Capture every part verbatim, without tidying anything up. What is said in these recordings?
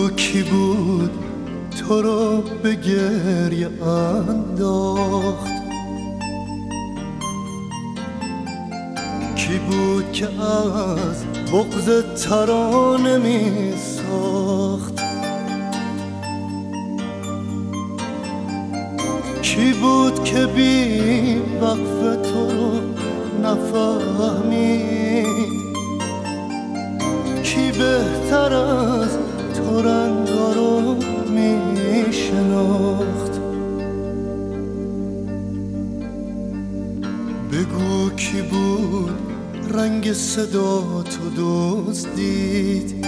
بگو کی بود تو رو به گریه انداخت، کی بود که از بغض ترانه می ساخت، کی بود که بی وقف تو رو نفهمید، کی بهتر از تو رنگا رو می شناخت. بگو کی بود رنگ صدا تو دزدید،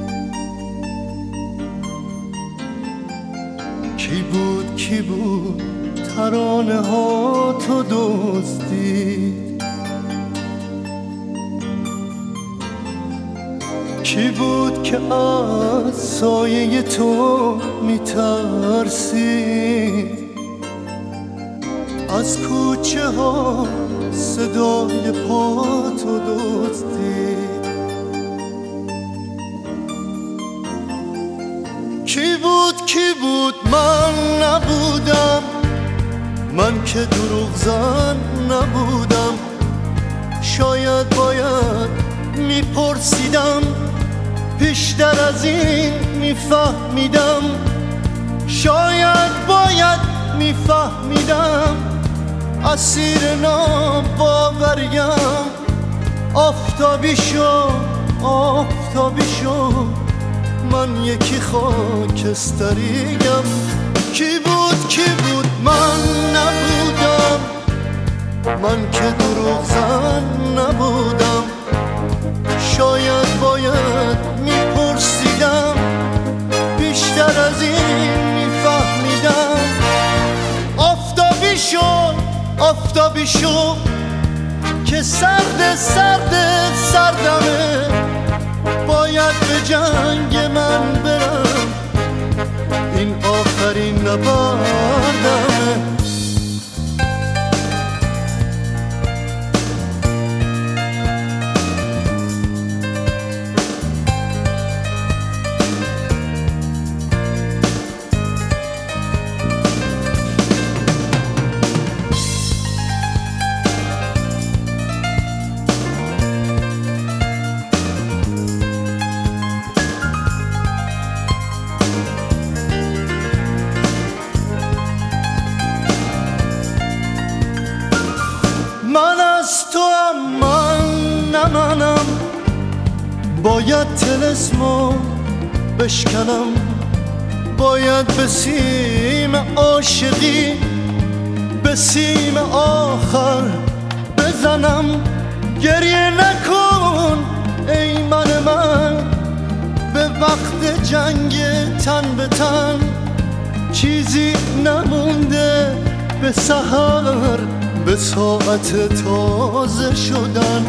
کی بود کی بود ترانه ها تو دزدید، کی بود که از سایه تو میترسید، از کوچه ها صدای پا تو دزدید، کی بود کی بود من نبودم، من که دروغ زن نبودم، شاید باید میپرسیدم، بیشتر از این میفهمیدم، شاید باید میفهمیدم، اسیر ناباوریم، آفتابی شو آفتابی شو من یکی خاکستریم. کی بود کی بود من نبودم، من که دروغ زن نبودم، شاید باید میپرسیدم، بیشتر از این میفهمیدم، آفتابی شو آفتابی شو که سرد سرد سردمه، باید به جنگ من برم، این آخرین نبردمه. من از تو هم من نه منم، باید طلسمو بشکنم، باید به سیم عاشقی به سیم آخر بزنم. گریه نکن ای من من، به وقت جنگ تن به تن، چیزی نمونده به سحر، به ساعت تازه شدن.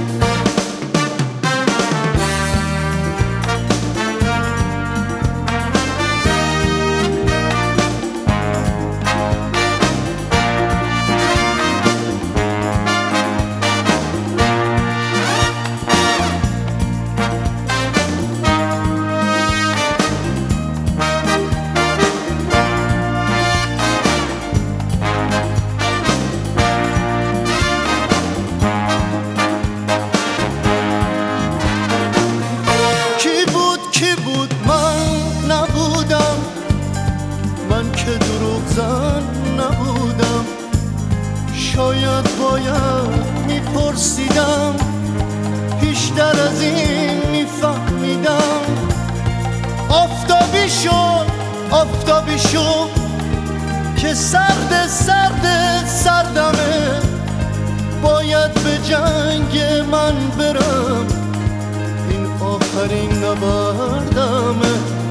من که دروغ زن نبودم، شاید باید میپرسیدم، بیشتر از این میفهمیدم، آفتابی شو آفتابی شو که سرد سرد سردمه، باید به جنگ من برم، این آخرین نبردمه.